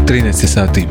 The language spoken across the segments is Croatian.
13 sati.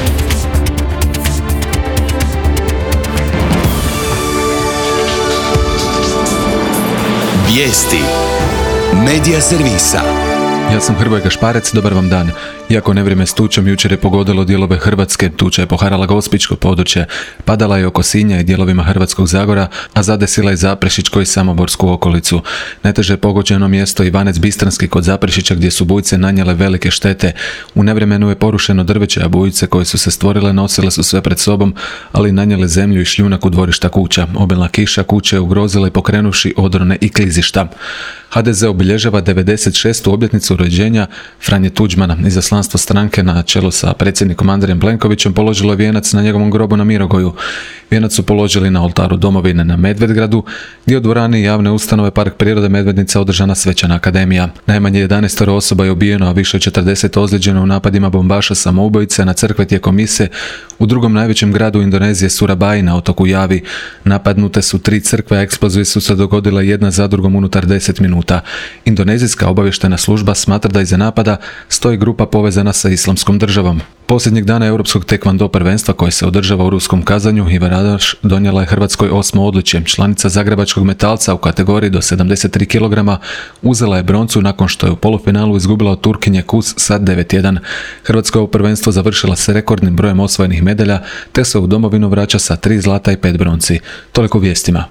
Vijesti Medija servisa. Ja sam Hrvoje Gašparec, dobar vam dan. Iako nevrijeme s tučom jučer je pogodilo dijelove Hrvatske, tuča je poharala gospićko područje, padala je oko Sinja i dijelovima Hrvatskog Zagora, a zadesila je Zaprešićko i Samoborsku okolicu. Najteže je pogođeno mjesto Ivanec Bistranski kod Zaprešića gdje su bujice nanijele velike štete. U nevremenu je porušeno drveće, a bujice koje su se stvorile nosile su sve pred sobom, ali nanijele zemlju i šljunak u dvorišta kuća. Obilna kiša kuće je ugrozila i pokrenuvši odrone i klizišta. HDZ obilježava 96. obljetnicu rođenja Franje Tuđmana. Izaslanstvo stranke na čelu sa predsjednikom Andrejem Plenkovićem položilo je vijenac na njegovom grobu na Mirogoju. Vijenac su položili na oltaru domovine na Medvedgradu, gdje u dvorani javne ustanove Park prirode Medvednica održana svečana akademija. Najmanje 11 osoba je ubijeno, a više od 40 ozlijeđeno u napadima bombaša samoubojice na crkve tijekom mise u drugom najvećem gradu Indonezije Surabaya na otoku Javi. Napadnute su 3 crkve, a eksplozije su se dogodile jedna za drugom unutar 10 minuta. Indonezijska obavještajna služba smatra da iza napada stoji grupa povezana sa Islamskom državom. Posljednjeg dana Europskog tekvando prvenstva koje se održava u Ruskom Kazanju, Iva Radoš donijela je Hrvatskoj 8. odličje. Članica zagrebačkog metalca u kategoriji do 73 kg uzela je broncu nakon što je u polufinalu izgubila od Turkinje Kus sa 9:1. Hrvatska je ovo prvenstvo završila s rekordnim brojem osvojenih medalja, te se u domovinu vraća sa 3 zlata i 5 bronci. Toliko vijestima.